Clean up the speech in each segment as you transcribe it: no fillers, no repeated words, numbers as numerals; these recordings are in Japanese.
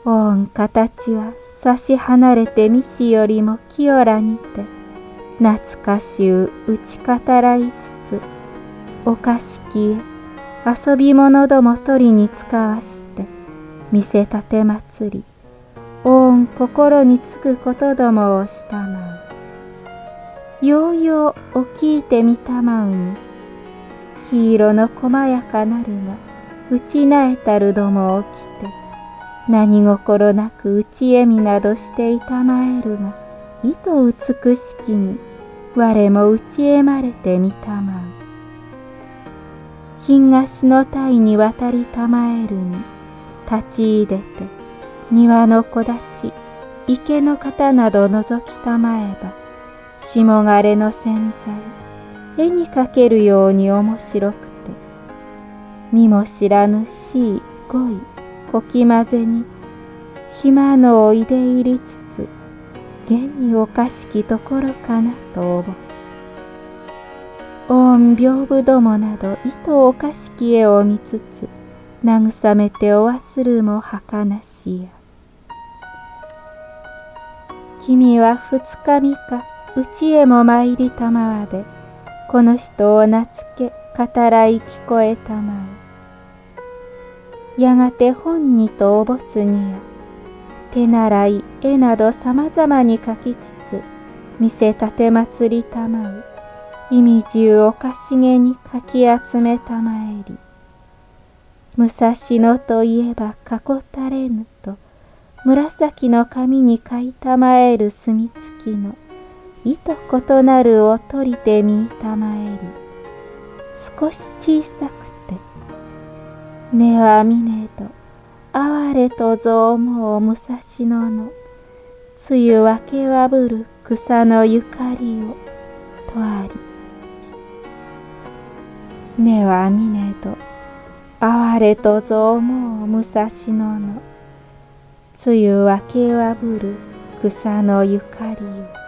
おん形は差し離れてみしよりも清らにて、懐かしゅう打ち語らいつつ、おかしきへ遊び物ども取りに使わして、見せたて祭り、おん心につくことどもをしたまう。ようようお聞いてみたまうに、黄色の細やかなるが、打ちなえたるどもを着て、何心なく打ち笑みなどしていたまえるが、いと美しきに、我も打ち笑まれてみたまう。東の鯛に渡りたまえるに、立ちいでて、庭の木立、池の方など覗きたまえば、霜枯れの洗剤、絵にかけるように面白くて、見も知らぬしい語彙、こきまぜに、暇のおいで入りつつ、現におかしきところかなとおぼす。おん屏風どもなど、いとおかしき絵を見つつ、慰めてお忘るも儚しや。君は二日三日、うちへも参りたまわで、この人を名付け、語らい聞こえたまう。やがて本にとおぼすにや、手習い、絵などさまざまに描きつつ、見せ立て祭りたまう。意味中おかしげにかき集めたまえり。武蔵野といえばかこたれぬと、紫の紙に書いたまえる墨付きの、意と異なるを取りてみいたまえり。少し小さくて、根は見ねど、哀れとぞ思う武蔵野の、梅雨明けはぶる草のゆかりを、とあり。根は見ねど、哀れとぞ思う武蔵野の、梅雨明けはぶる草のゆかり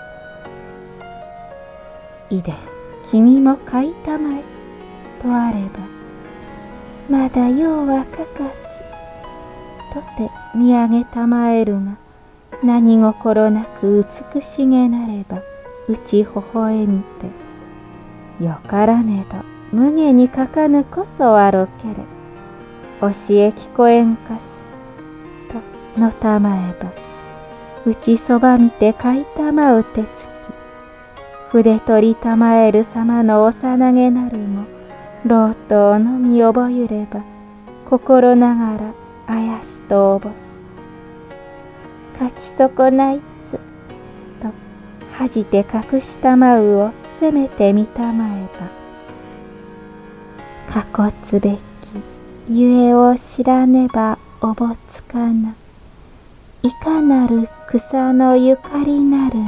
を。いで、君も書いたまえ、とあれば、まだようはかかず、とて見上げたまえるが、何心なく美しげなれば、うち微笑みて、よからねど、無下に書かぬこそあろけれ、教え聞こえんかし、とのたまえば、うちそば見て書いたまう手つき、筆取りたまえる様の幼げなるも、老頭のみ覚ゆれば、心ながらあやしとおぼす。書き損ないつ、と恥じて隠したまうをせめてみたまえば、かこつべきゆえを知らねばおぼつかな。いかなる草のゆかりなるらん。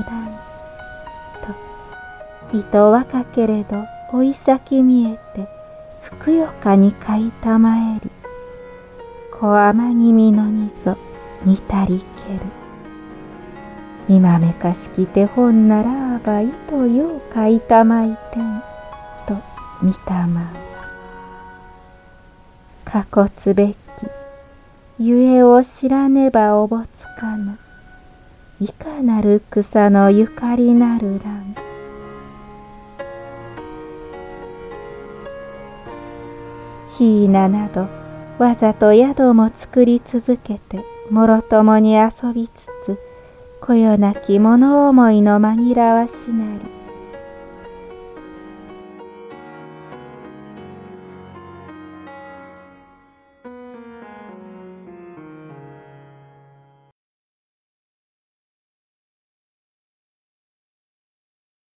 と、いと若けれどおいさき見えて、ふくよかに書いたまえり。小天気味のにぞ似たりける。今めかしき手本ならばいとよう書いたまいてん。と見たまう。かこつべきゆえを知らねばおぼつかな。いかなる草のゆかりなるらん。ひいななどわざと宿も作り続けて、もろともに遊びつつ、こよなき物思いの紛らわしなり。